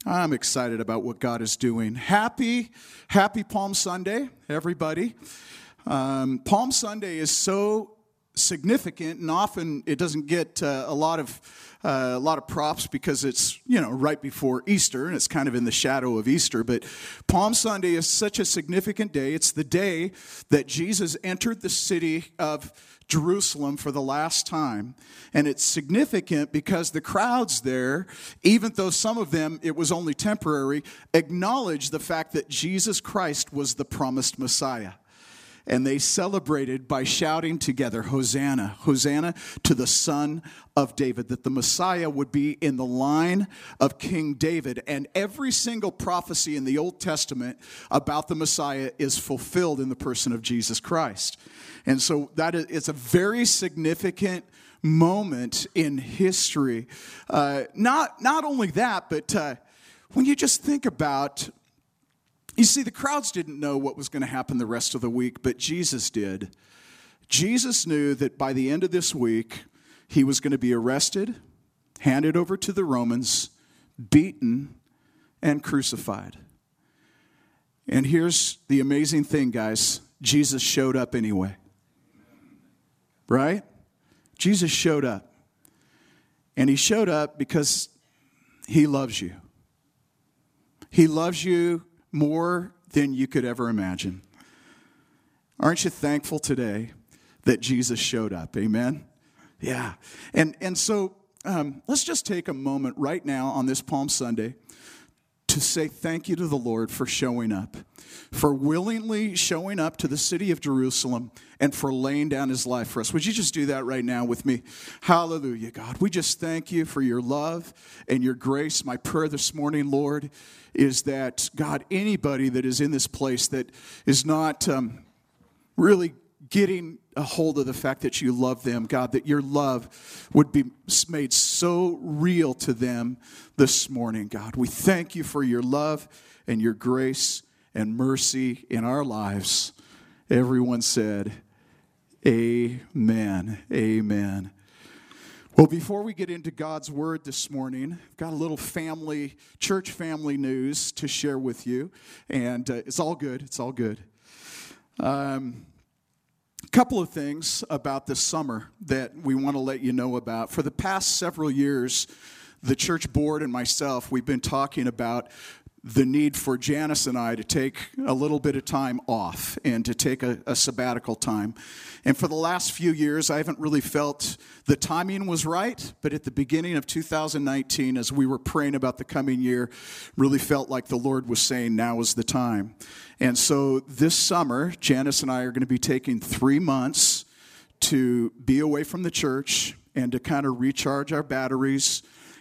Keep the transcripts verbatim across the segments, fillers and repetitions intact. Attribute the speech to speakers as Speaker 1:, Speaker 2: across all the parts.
Speaker 1: I'm excited about what God is doing. Happy, happy Palm Sunday, everybody. Um, Palm Sunday is so significant, and often it doesn't get uh, a lot of uh, a lot of props because it's, you know, right before Easter, and it's kind of in the shadow of Easter. But Palm Sunday is such a significant day. It's the day that Jesus entered the city of Jerusalem for the last time. And it's significant because the crowds there, even though some of them, it was only temporary, acknowledged the fact that Jesus Christ was the promised Messiah. And they celebrated by shouting together, Hosanna, Hosanna to the Son of David, that the Messiah would be in the line of King David. And every single prophecy in the Old Testament about the Messiah is fulfilled in the person of Jesus Christ. And so that is, it's a very significant moment in history. Uh, not, not only that, but uh, when you just think about, you see, the crowds didn't know what was going to happen the rest of the week, but Jesus did. Jesus knew that by the end of this week, he was going to be arrested, handed over to the Romans, beaten, and crucified. And here's the amazing thing, guys. Jesus showed up anyway. Right? Jesus showed up. And he showed up because he loves you. He loves you more than you could ever imagine. Aren't you thankful today that Jesus showed up? Amen? Yeah. And, and so um, let's just take a moment right now on this Palm Sunday to say thank you to the Lord for showing up, for willingly showing up to the city of Jerusalem and for laying down his life for us. Would you just do that right now with me? Hallelujah, God. We just thank you for your love and your grace. My prayer this morning, Lord, is that, God, anybody that is in this place that is not um, really getting a hold of the fact that you love them, God, that your love would be made so real to them this morning, God. We thank you for your love and your grace and mercy in our lives. Everyone said, amen, amen. Well, before we get into God's word this morning, I've got a little family, church family news to share with you, and uh, it's all good, it's all good. Um... A couple of things about this summer that we want to let you know about. For the past several years, the church board and myself, we've been talking about the need for Janice and I to take a little bit of time off and to take a, a sabbatical time. And for the last few years, I haven't really felt the timing was right, but at the beginning of two thousand nineteen, as we were praying about the coming year, really felt like the Lord was saying, now is the time. And so this summer, Janice and I are going to be taking three months to be away from the church and to kind of recharge our batteries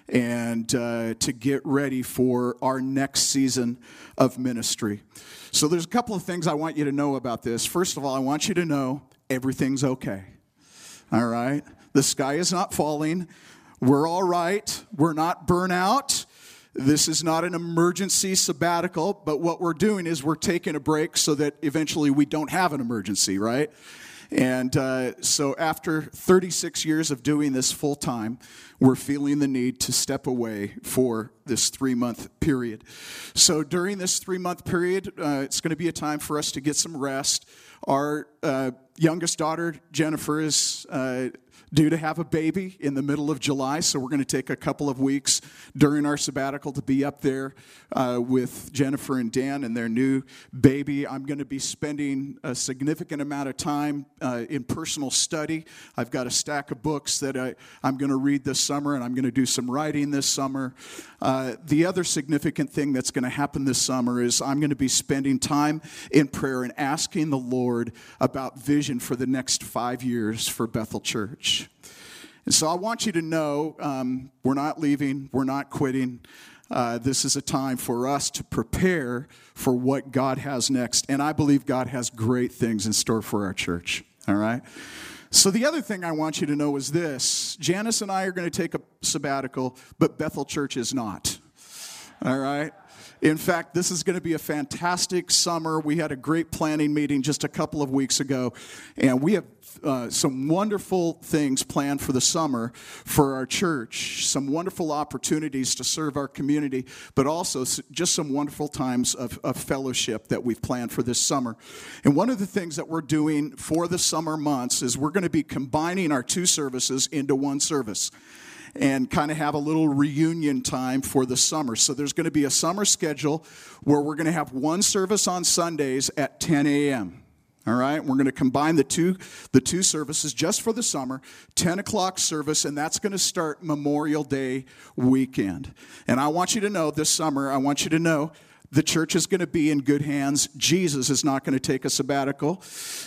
Speaker 1: and uh, to get ready for our next season of ministry. So there's a couple of things I want you to know about this. First of all, I want you to know everything's okay. All right? The sky is not falling. We're all right. We're not burnt out. This is not an emergency sabbatical, but what we're doing is we're taking a break so that eventually we don't have an emergency, right? And uh, so after thirty-six years of doing this full time, we're feeling the need to step away for this three-month period. So during this three-month period, uh, it's going to be a time for us to get some rest. Our uh, youngest daughter, Jennifer, is uh, due to have a baby in the middle of July, so we're going to take a couple of weeks during our sabbatical to be up there uh, with Jennifer and Dan and their new baby. I'm going to be spending a significant amount of time uh, in personal study. I've got a stack of books that I, I'm going to read this summer, and I'm going to do some writing this summer. Uh, the other significant thing that's going to happen this summer is I'm going to be spending time in prayer and asking the Lord about vision for the next five years for Bethel Church. And so I want you to know um, we're not leaving, we're not quitting. Uh, this is a time for us to prepare for what God has next. And I believe God has great things in store for our church. All right? So the other thing I want you to know is this. Janice and I are going to take a sabbatical, but Bethel Church is not. All right? In fact, this is going to be a fantastic summer. We had a great planning meeting just a couple of weeks ago, and we have uh, some wonderful things planned for the summer for our church, some wonderful opportunities to serve our community, but also just some wonderful times of, of fellowship that we've planned for this summer. And one of the things that we're doing for the summer months is we're going to be combining our two services into one service and kind of have a little reunion time for the summer. So there's going to be a summer schedule where we're going to have one service on Sundays at ten a.m. All right, we're going to combine the two the two services just for the summer, ten o'clock service, and that's going to start Memorial Day weekend. And I want you to know this summer, I want you to know the church is going to be in good hands. Jesus is not going to take a sabbatical.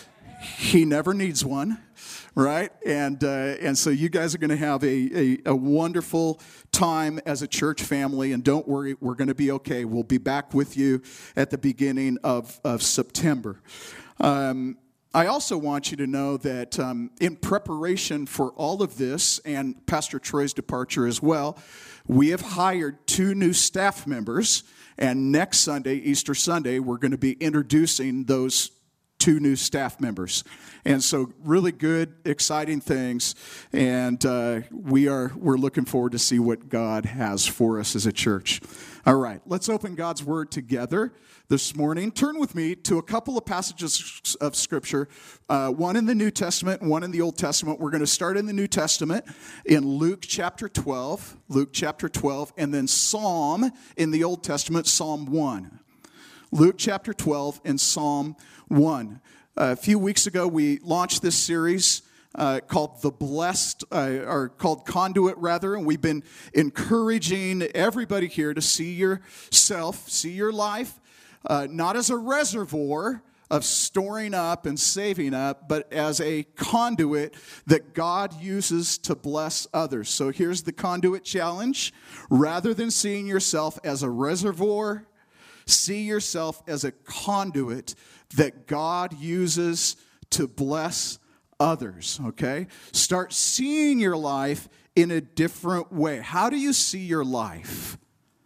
Speaker 1: He never needs one. Right? And uh, and so you guys are going to have a, a, a wonderful time as a church family. And don't worry, we're going to be okay. We'll be back with you at the beginning of, of September. Um, I also want you to know that um, in preparation for all of this and Pastor Troy's departure as well, we have hired two new staff members. And next Sunday, Easter Sunday, we're going to be introducing those two new staff members. And so really good, exciting things. And uh, we are, we're looking forward to see what God has for us as a church. All right, let's open God's Word together this morning. Turn with me to a couple of passages of Scripture, uh, one in the New Testament, one in the Old Testament. We're going to start in the New Testament in Luke chapter twelve, Luke chapter twelve, and then Psalm in the Old Testament, Psalm one. Luke chapter twelve and Psalm one. Uh, a few weeks ago, we launched this series uh, called The Blessed, uh, or called Conduit, rather, and we've been encouraging everybody here to see yourself, see your life, uh, not as a reservoir of storing up and saving up, but as a conduit that God uses to bless others. So here's the conduit challenge. Rather than seeing yourself as a reservoir, see yourself as a conduit that God uses to bless others, okay? Start seeing your life in a different way. How do you see your life?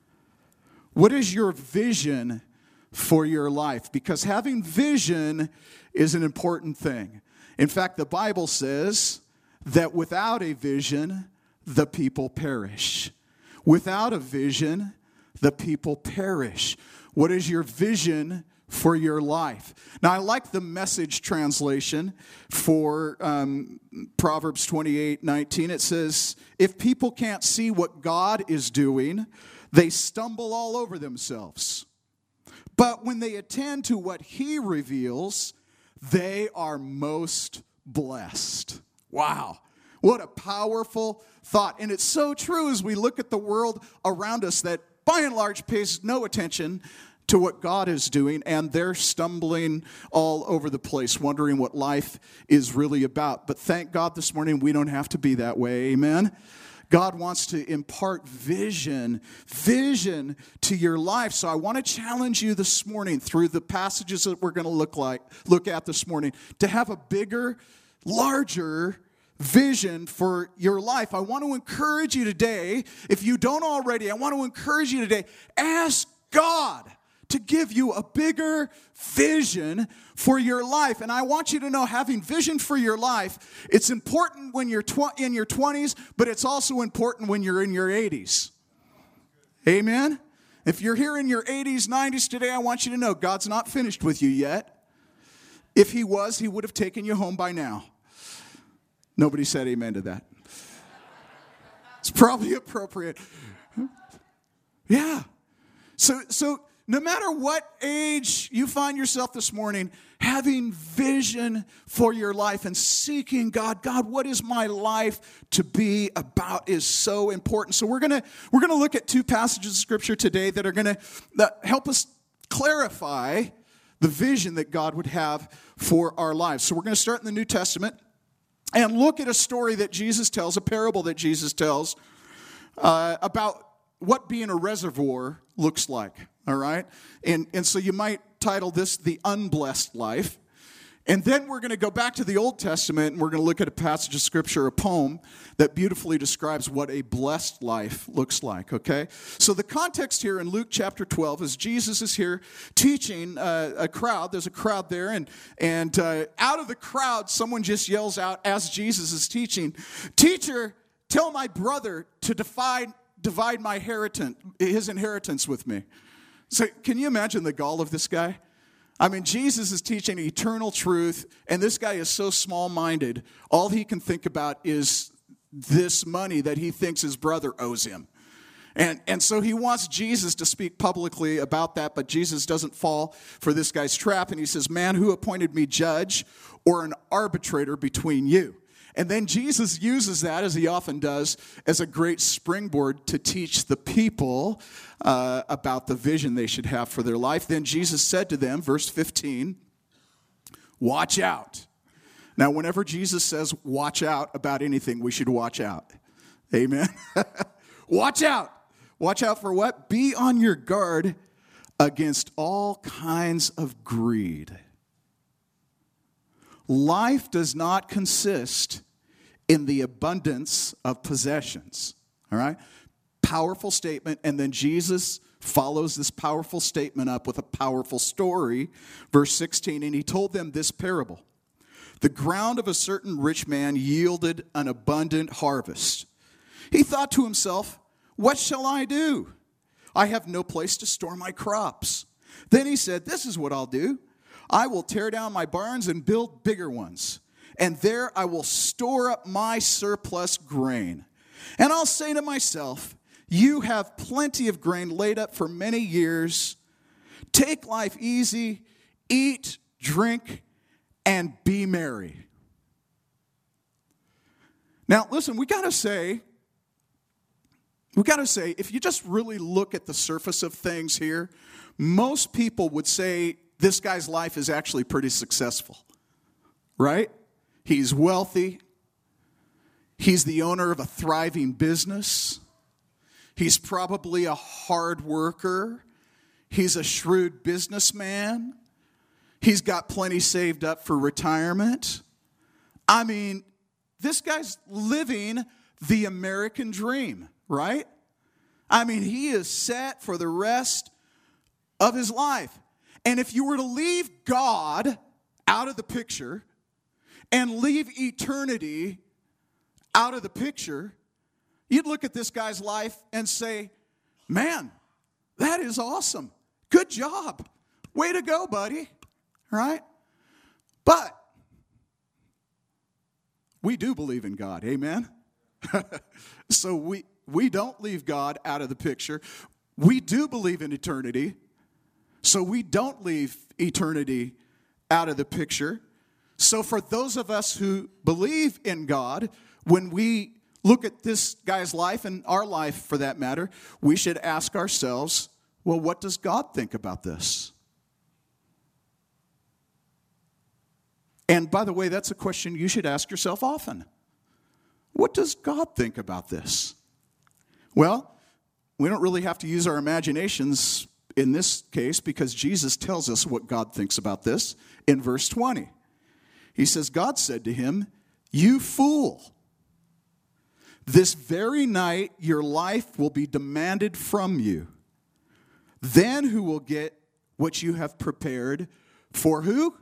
Speaker 1: What is your vision for your life? Because having vision is an important thing. In fact, the Bible says that without a vision, the people perish. Without a vision, the people perish. What is your vision for your life? Now, I like the Message translation for um, Proverbs twenty-eight nineteen. It says, if people can't see what God is doing, they stumble all over themselves. But when they attend to what He reveals, they are most blessed. Wow. What a powerful thought. And it's so true as we look at the world around us that by and large pays no attention to what God is doing, and they're stumbling all over the place, wondering what life is really about. But thank God this morning we don't have to be that way, amen? God wants to impart vision, vision to your life. So I want to challenge you this morning through the passages that we're going to look like, look at this morning, to have a bigger, larger vision for your life. I want to encourage you today, if you don't already, I want to encourage you today, ask God to give you a bigger vision for your life. And I want you to know, having vision for your life, it's important when you're tw- in your twenties, but it's also important when you're in your eighties. Amen? If you're here in your eighties, nineties today, I want you to know God's not finished with you yet. If He was, He would have taken you home by now. Nobody said amen to that. It's probably appropriate. Yeah. So, so no matter what age you find yourself this morning, having vision for your life and seeking God, God, what is my life to be about is so important. So we're gonna we're gonna look at two passages of Scripture today that are gonna that help us clarify the vision that God would have for our lives. So we're gonna start in the New Testament and look at a story that Jesus tells, a parable that Jesus tells uh, about what being a reservoir looks like, all right? And, and so you might title this The Unblessed Life. And then we're going to go back to the Old Testament, and we're going to look at a passage of Scripture, a poem, that beautifully describes what a blessed life looks like, okay? So the context here in Luke chapter twelve is Jesus is here teaching uh, a crowd. There's a crowd there, and, and uh, out of the crowd, someone just yells out as Jesus is teaching, "Teacher, tell my brother to divide, divide my inheritance, his inheritance with me." So can you imagine the gall of this guy? I mean, Jesus is teaching eternal truth, and this guy is so small-minded. All he can think about is this money that he thinks his brother owes him. And, and so he wants Jesus to speak publicly about that, but Jesus doesn't fall for this guy's trap. And he says, "Man, who appointed me judge or an arbitrator between you?" And then Jesus uses that, as he often does, as a great springboard to teach the people uh, about the vision they should have for their life. Then Jesus said to them, verse fifteen, "Watch out." Now, whenever Jesus says watch out about anything, we should watch out. Amen? Watch out. Watch out for what? Be on your guard against all kinds of greed. Life does not consist in the abundance of possessions. All right? Powerful statement. And then Jesus follows this powerful statement up with a powerful story. Verse sixteen, "And he told them this parable. The ground of a certain rich man yielded an abundant harvest. He thought to himself, 'What shall I do? I have no place to store my crops.' Then he said, 'This is what I'll do. I will tear down my barns and build bigger ones. And there I will store up my surplus grain. And I'll say to myself, you have plenty of grain laid up for many years. Take life easy, eat, drink, and be merry.'" Now, listen, we got to say, we got to say, if you just really look at the surface of things here, most people would say this guy's life is actually pretty successful, right? He's wealthy. He's the owner of a thriving business. He's probably a hard worker. He's a shrewd businessman. He's got plenty saved up for retirement. I mean, this guy's living the American dream, right? I mean, he is set for the rest of his life. And if you were to leave God out of the picture and leave eternity out of the picture, you'd look at this guy's life and say, "Man, that is awesome. Good job. Way to go, buddy." Right? But we do believe in God. Amen? So we, we don't leave God out of the picture. We do believe in eternity. So we don't leave eternity out of the picture. So for those of us who believe in God, when we look at this guy's life and our life for that matter, we should ask ourselves, well, what does God think about this? And by the way, that's a question you should ask yourself often. What does God think about this? Well, we don't really have to use our imaginations in this case, because Jesus tells us what God thinks about this in verse twenty. He says, "God said to him, 'You fool, this very night your life will be demanded from you. Then who will get what you have prepared for who?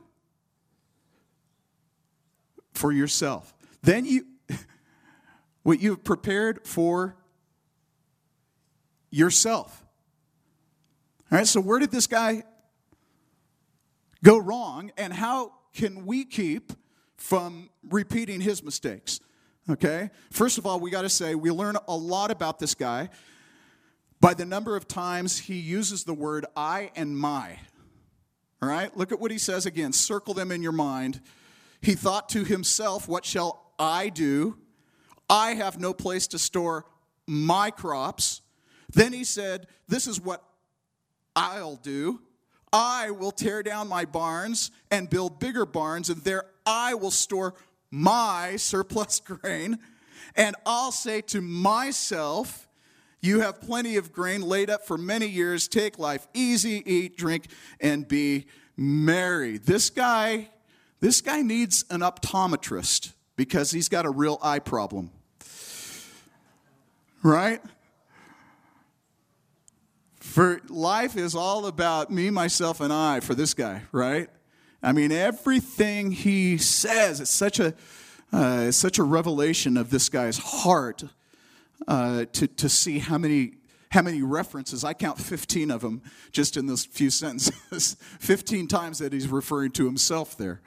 Speaker 1: For yourself. Then you, what you have prepared for yourself.'" All right, so where did this guy go wrong, and how can we keep from repeating his mistakes? Okay, first of all, we got to say we learn a lot about this guy by the number of times he uses the word I and my. All right, look at what he says again. Circle them in your mind. He thought to himself, "What shall I do? I have no place to store my crops." Then he said, "This is what I'll do. I will tear down my barns and build bigger barns, and there I will store my surplus grain. And I'll say to myself, you have plenty of grain laid up for many years. Take life easy, eat, drink, and be merry." This guy, This guy needs an optometrist because he's got a real eye problem. Right? For life is all about me, myself, and I for this guy, right? I mean, everything he says, it's such a uh, it's such a revelation of this guy's heart uh, to to see how many how many references. I count fifteen of them just in those few sentences. fifteen times that he's referring to himself there.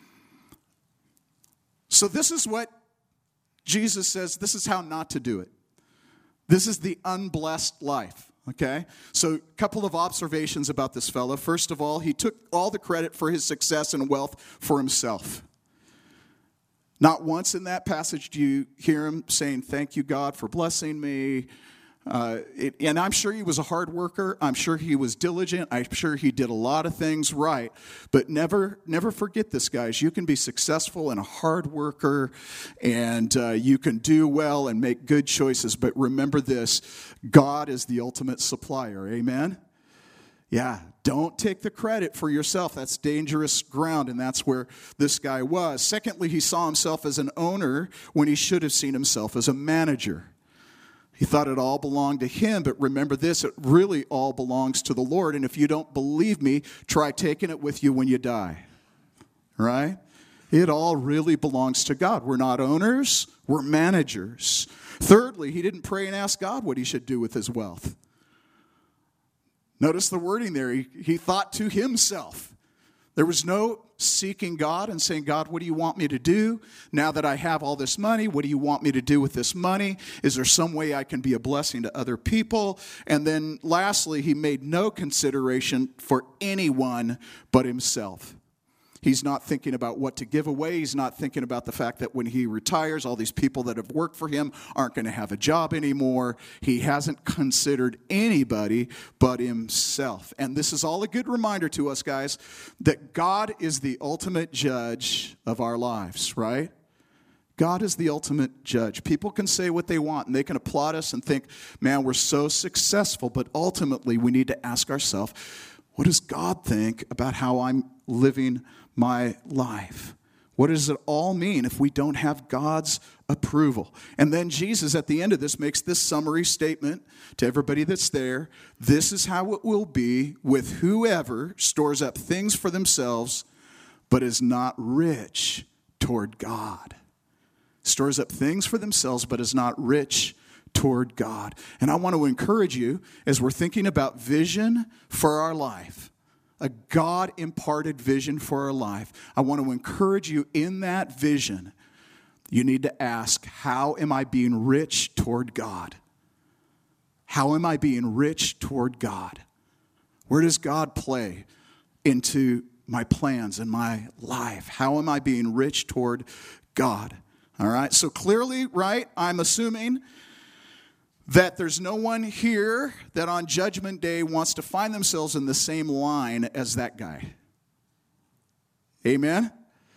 Speaker 1: So this is what Jesus says. This is how not to do it. This is the unblessed life. Okay, so a couple of observations about this fellow. First of all, he took all the credit for his success and wealth for himself. Not once in that passage do you hear him saying, "Thank you, God, for blessing me." Uh, it, and I'm sure he was a hard worker. I'm sure he was diligent. I'm sure he did a lot of things right. But never, never forget this, guys. You can be successful and a hard worker, and uh, you can do well and make good choices. But remember this, God is the ultimate supplier. Amen? Yeah, don't take the credit for yourself. That's dangerous ground, and that's where this guy was. Secondly, he saw himself as an owner when he should have seen himself as a manager. He thought it all belonged to him, but remember this, it really all belongs to the Lord. And if you don't believe me, try taking it with you when you die, right? It all really belongs to God. We're not owners, we're managers. Thirdly, he didn't pray and ask God what he should do with his wealth. Notice the wording there. He, he thought to himself. There was no seeking God and saying, God, what do you want me to do? Now that I have all this money, what do you want me to do with this money? Is there some way I can be a blessing to other people? And then lastly, he made no consideration for anyone but himself. He's not thinking about what to give away. He's not thinking about the fact that when he retires, all these people that have worked for him aren't going to have a job anymore. He hasn't considered anybody but himself. And this is all a good reminder to us, guys, that God is the ultimate judge of our lives, right? God is the ultimate judge. People can say what they want, and they can applaud us and think, man, we're so successful. But ultimately, we need to ask ourselves, what does God think about how I'm living my life? What does it all mean if we don't have God's approval? And then Jesus at the end of this makes this summary statement to everybody that's there. This is how it will be with whoever stores up things for themselves but is not rich toward God. Stores up things for themselves but is not rich toward God. And I want to encourage you as we're thinking about vision for our life, a God-imparted vision for our life. I want to encourage you in that vision, you need to ask, how am I being rich toward God? How am I being rich toward God? Where does God play into my plans and my life? How am I being rich toward God? All right, so clearly, right, I'm assuming that there's no one here that on Judgment Day wants to find themselves in the same line as that guy. Amen?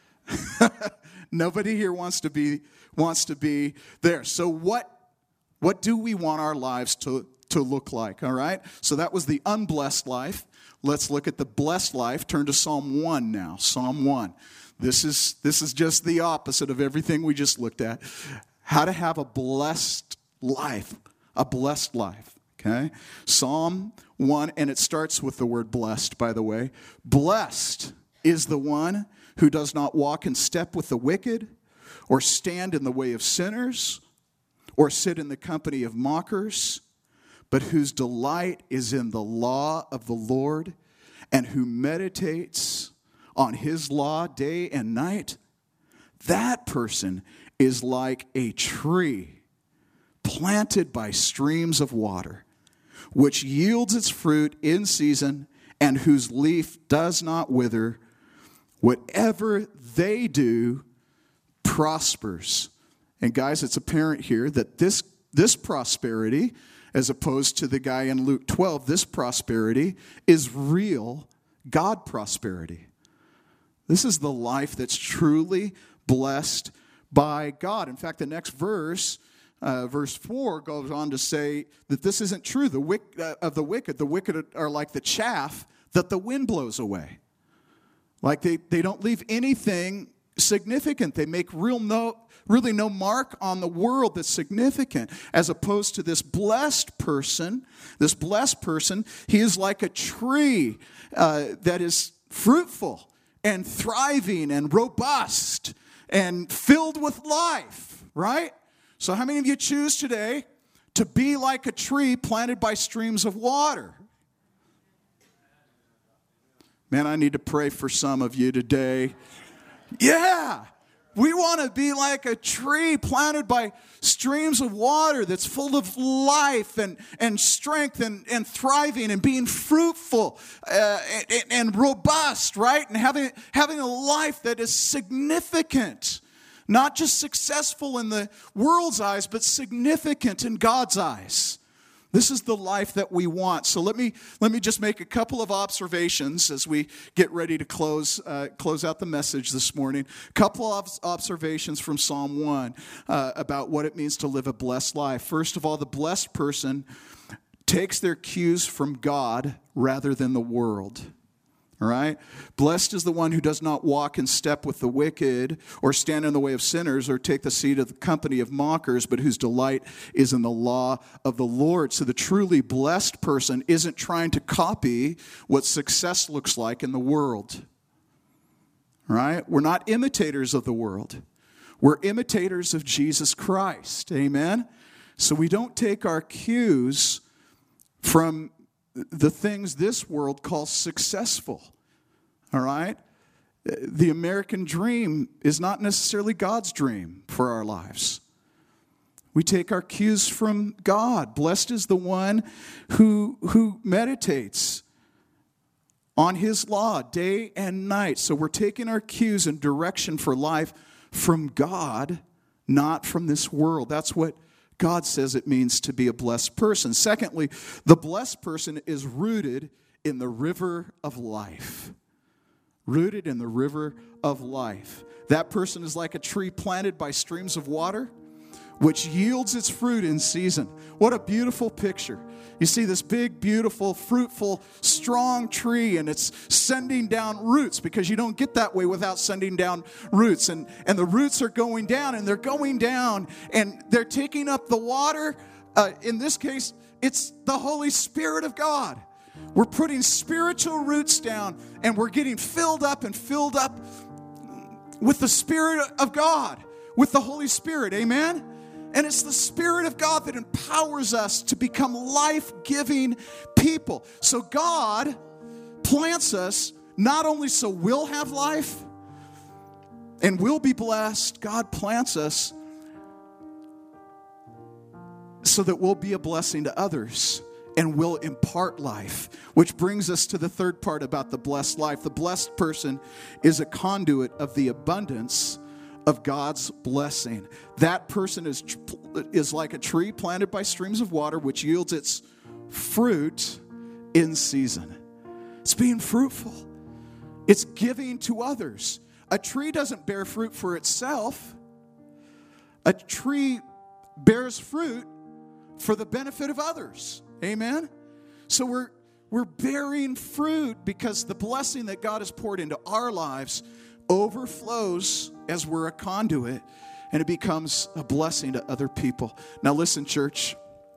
Speaker 1: Nobody here wants to be wants to be there. So what, what do we want our lives to, to look like? All right? So that was the unblessed life. Let's look at the blessed life. Turn to Psalm one now. Psalm one. This is, this is just the opposite of everything we just looked at. How to have a blessed life. A blessed life, okay? Psalm one, and it starts with the word blessed, by the way. Blessed is the one who does not walk in step with the wicked, or stand in the way of sinners, or sit in the company of mockers, but whose delight is in the law of the Lord, and who meditates on his law day and night. That person is like a tree planted by streams of water, which yields its fruit in season, and whose leaf does not wither. Whatever they do prospers. And guys, it's apparent here that this, this prosperity, as opposed to the guy in Luke twelve, this prosperity is real God prosperity. This is the life that's truly blessed by God. In fact, the next verse, Uh, verse four goes on to say that this isn't true. The wick, uh, of the wicked, the wicked are like the chaff that the wind blows away. Like they, they don't leave anything significant. They make real no, really no mark on the world that's significant. As opposed to this blessed person, this blessed person, he is like a tree uh, that is fruitful and thriving and robust and filled with life, right? So how many of you choose today to be like a tree planted by streams of water? Man, I need to pray for some of you today. Yeah, we want to be like a tree planted by streams of water that's full of life and, and strength and, and thriving and being fruitful uh, and, and robust, right? And having, having a life that is significant. Not just successful in the world's eyes, but significant in God's eyes. This is the life that we want. So let me let me just make a couple of observations as we get ready to close uh, close out the message this morning. A couple of observations from Psalm one uh, about what it means to live a blessed life. First of all, the blessed person takes their cues from God rather than the world. All right? Blessed is the one who does not walk in step with the wicked or stand in the way of sinners or take the seat of the company of mockers, but whose delight is in the law of the Lord. So the truly blessed person isn't trying to copy what success looks like in the world. All right? We're not imitators of the world. We're imitators of Jesus Christ. Amen? So we don't take our cues from the things this world calls successful, all right? The American dream is not necessarily God's dream for our lives. We take our cues from God. Blessed is the one who, who meditates on his law day and night. So we're taking our cues and direction for life from God, not from this world. That's what God says it means to be a blessed person. Secondly, the blessed person is rooted in the river of life. Rooted in the river of life. That person is like a tree planted by streams of water, which yields its fruit in season. What a beautiful picture. You see this big, beautiful, fruitful, strong tree, and it's sending down roots, because you don't get that way without sending down roots. And, and the roots are going down, and they're going down, and they're taking up the water. Uh, in this case, it's the Holy Spirit of God. We're putting spiritual roots down, and we're getting filled up and filled up with the Spirit of God, with the Holy Spirit. Amen? And it's the Spirit of God that empowers us to become life-giving people. So God plants us not only so we'll have life and we'll be blessed, God plants us so that we'll be a blessing to others and we'll impart life. Which brings us to the third part about the blessed life. The blessed person is a conduit of the abundance of God's blessing. That person is is like a tree planted by streams of water, which yields its fruit in season. It's being fruitful. It's giving to others. A tree doesn't bear fruit for itself. A tree bears fruit for the benefit of others. Amen? So we're we're bearing fruit because the blessing that God has poured into our lives overflows as we're a conduit, and it becomes a blessing to other people. Now listen, church.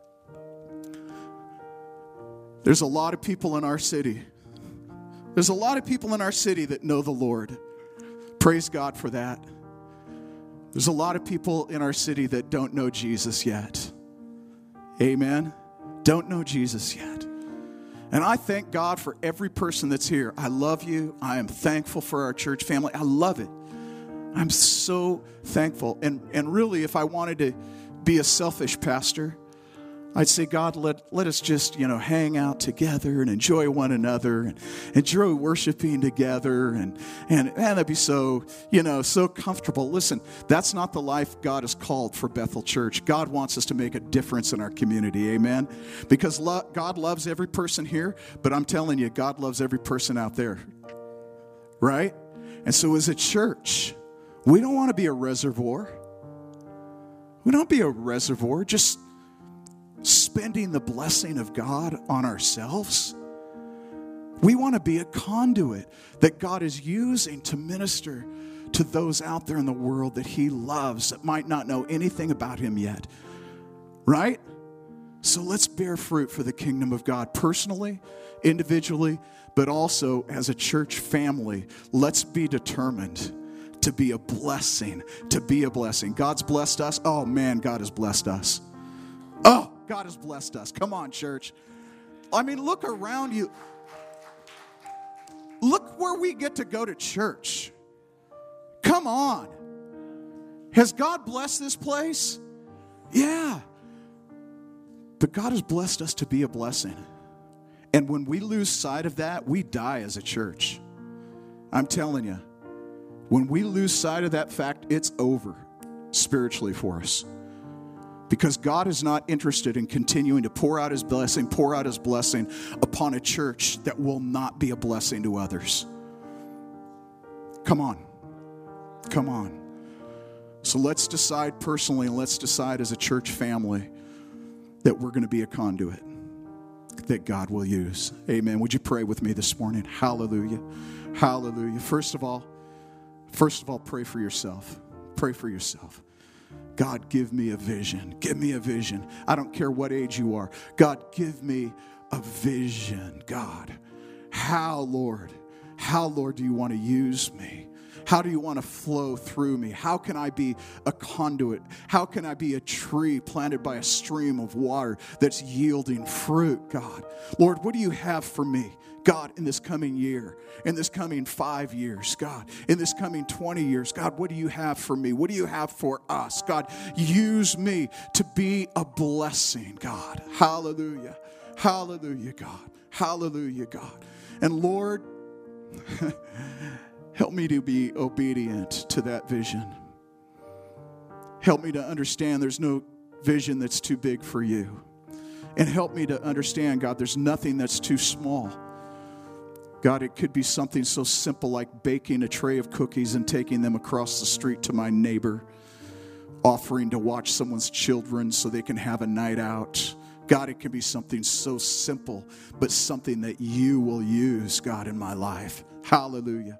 Speaker 1: There's a lot of people in our city. There's a lot of people in our city that know the Lord. Praise God for that. There's a lot of people in our city that don't know Jesus yet. Amen? Don't know Jesus yet. And I thank God for every person that's here. I love you. I am thankful for our church family. I love it. I'm so thankful. And and really, if I wanted to be a selfish pastor, I'd say, God, let, let us just, you know, hang out together and enjoy one another and enjoy worshiping together. And, and man, that'd be so, you know, so comfortable. Listen, that's not the life God has called for Bethel Church. God wants us to make a difference in our community. Amen. Because lo- God loves every person here, but I'm telling you, God loves every person out there. Right? And so as a church, we don't want to be a reservoir. We don't be a reservoir. Just spending the blessing of God on ourselves. We want to be a conduit that God is using to minister to those out there in the world that he loves that might not know anything about him yet. Right? So let's bear fruit for the kingdom of God personally, individually, but also as a church family. Let's be determined to be a blessing, to be a blessing. God's blessed us. Oh man, God has blessed us. Oh, God has blessed us. Come on, church. I mean, look around you. Look where we get to go to church. Come on. Has God blessed this place? Yeah. But God has blessed us to be a blessing. And when we lose sight of that, we die as a church. I'm telling you, when we lose sight of that fact, it's over spiritually for us. Because God is not interested in continuing to pour out his blessing, pour out his blessing upon a church that will not be a blessing to others. Come on. Come on. So let's decide personally, and let's decide as a church family that we're going to be a conduit that God will use. Amen. Would you pray with me this morning? Hallelujah. Hallelujah. First of all, first of all, pray for yourself. Pray for yourself. God, give me a vision. Give me a vision. I don't care what age you are. God, give me a vision, God. How, Lord, how, Lord, do you want to use me? How do you want to flow through me? How can I be a conduit? How can I be a tree planted by a stream of water that's yielding fruit, God? Lord, what do you have for me, God, in this coming year, in this coming five years, God, in this coming twenty years? God, what do you have for me? What do you have for us? God, use me to be a blessing, God. Hallelujah. Hallelujah, God. Hallelujah, God. And Lord, help me to be obedient to that vision. Help me to understand there's no vision that's too big for you. And help me to understand, God, there's nothing that's too small. God, it could be something so simple like baking a tray of cookies and taking them across the street to my neighbor, offering to watch someone's children so they can have a night out. God, it can be something so simple, but something that you will use, God, in my life. Hallelujah.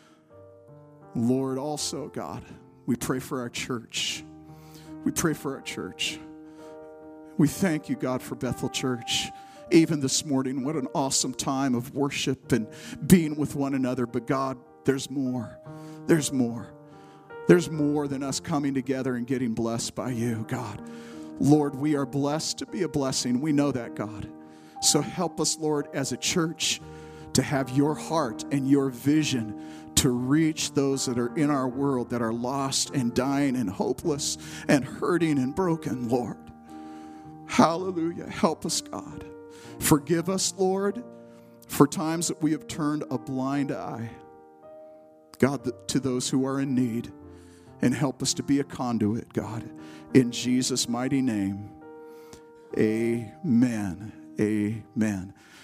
Speaker 1: Lord, also, God, we pray for our church. We pray for our church. We thank you, God, for Bethel Church. Even this morning, what an awesome time of worship and being with one another. But God, there's more. There's more. There's more than us coming together and getting blessed by you, God. Lord, we are blessed to be a blessing. We know that, God. So help us, Lord, as a church to have your heart and your vision to reach those that are in our world that are lost and dying and hopeless and hurting and broken, Lord. Hallelujah. Help us, God. Forgive us, Lord, for times that we have turned a blind eye, God, to those who are in need. And help us to be a conduit, God. In Jesus' mighty name, amen. Amen.